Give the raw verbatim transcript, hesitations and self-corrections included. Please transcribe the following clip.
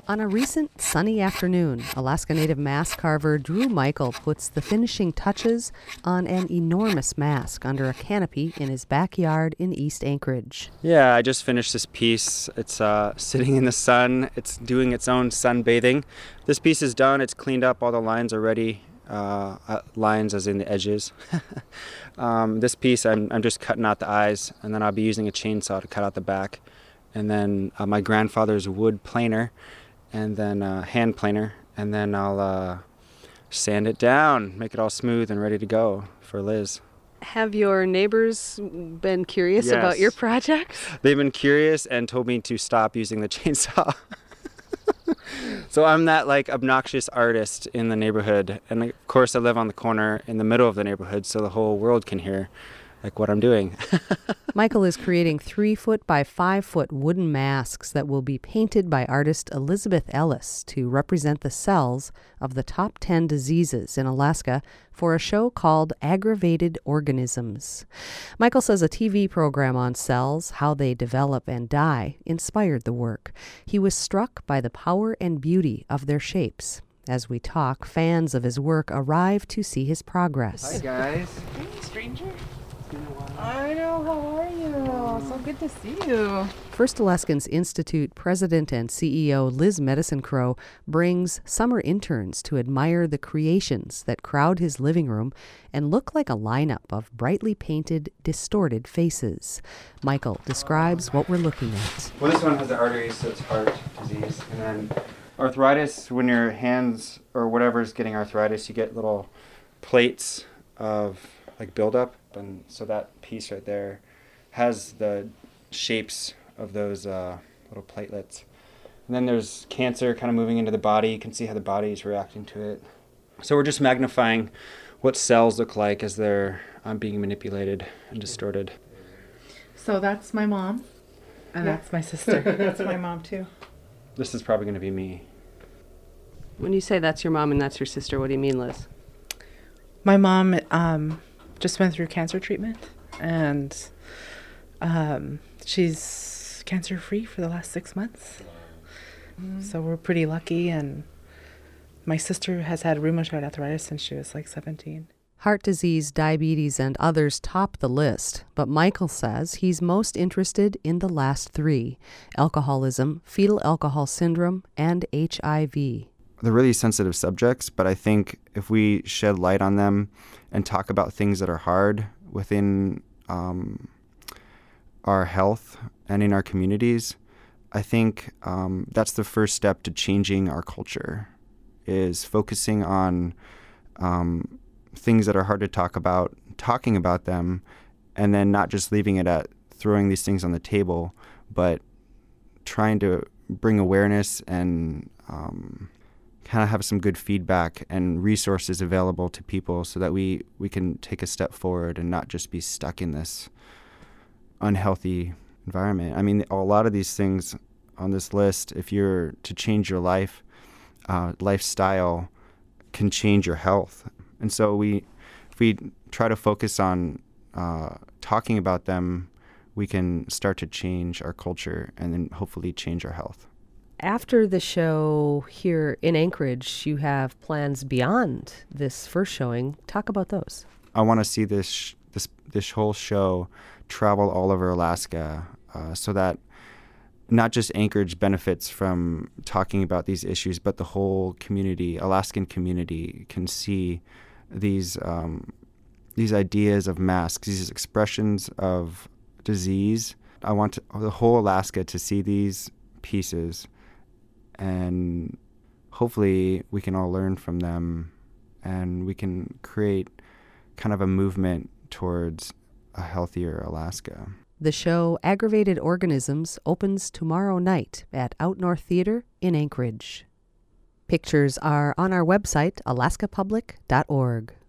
On a recent sunny afternoon, Alaska Native mask carver Drew Michael puts the finishing touches on an enormous mask under a canopy in his backyard in East Anchorage. Yeah, I just finished this piece. It's uh, sitting in the sun. It's doing its own sunbathing. This piece is done. It's cleaned up. All the lines are ready. Uh, uh, lines as in the edges. um, this piece, I'm, I'm just cutting out the eyes, and then I'll be using a chainsaw to cut out the back. And then uh, my grandfather's wood planer, and then uh, hand planer, and then I'll uh, sand it down, make it all smooth and ready to go for Liz. Have your neighbors been curious Yes. about your project? They've been curious and told me to stop using the chainsaw. So I'm that like obnoxious artist in the neighborhood, and of course I live on the corner in the middle of the neighborhood, so the whole world can hear like what I'm doing. Michael is creating three foot by five foot wooden masks that will be painted by artist Elizabeth Ellis to represent the cells of the top ten diseases in Alaska for a show called Aggravated Organisms. Michael says a T V program on cells, how they develop and die, inspired the work. He was struck by the power and beauty of their shapes. As we talk, fans of his work arrive to see his progress. Hi guys. Hey, stranger. I know, how are you? So good to see you. First Alaskans Institute president and C E O Liz Medicine Crow brings summer interns to admire the creations that crowd his living room and look like a lineup of brightly painted, distorted faces. Michael describes what we're looking at. Well, this one has the arteries, so it's heart disease. And then arthritis, when your hands or whatever is getting arthritis, you get little plates of like buildup. And so that piece right there has the shapes of those uh, little platelets. And then there's cancer kind of moving into the body. You can see how the body is reacting to it. So we're just magnifying what cells look like as they're um, being manipulated and distorted. So that's my mom, and Yeah. that's my sister. That's my mom, too. This is probably going to be me. When you say that's your mom and that's your sister, what do you mean, Liz? My mom um, just went through cancer treatment, and um, she's cancer-free for the last six months. Mm. So we're pretty lucky, and my sister has had rheumatoid arthritis since she was like seventeen. Heart disease, diabetes, and others top the list, but Michael says he's most interested in the last three: alcoholism, fetal alcohol syndrome, and H I V. They're really sensitive subjects, but I think if we shed light on them and talk about things that are hard within um, our health and in our communities, I think um, that's the first step to changing our culture, is focusing on um, things that are hard to talk about, talking about them, and then not just leaving it at throwing these things on the table, but trying to bring awareness and um, kind of have some good feedback and resources available to people so that we, we can take a step forward and not just be stuck in this unhealthy environment. I mean, a lot of these things on this list, if you're to change your life, uh, lifestyle can change your health. And so we, if we try to focus on uh, talking about them, we can start to change our culture and then hopefully change our health. After the show here in Anchorage, you have plans beyond this first showing. Talk about those. I want to see this sh- this this whole show travel all over Alaska, uh, so that not just Anchorage benefits from talking about these issues, but the whole community, Alaskan community, can see these um, these ideas of masks, these expressions of disease. I want to, the whole Alaska to see these pieces. And hopefully we can all learn from them, and we can create kind of a movement towards a healthier Alaska. The show Aggravated Organisms opens tomorrow night at Out North Theater in Anchorage. Pictures are on our website, alaska public dot org.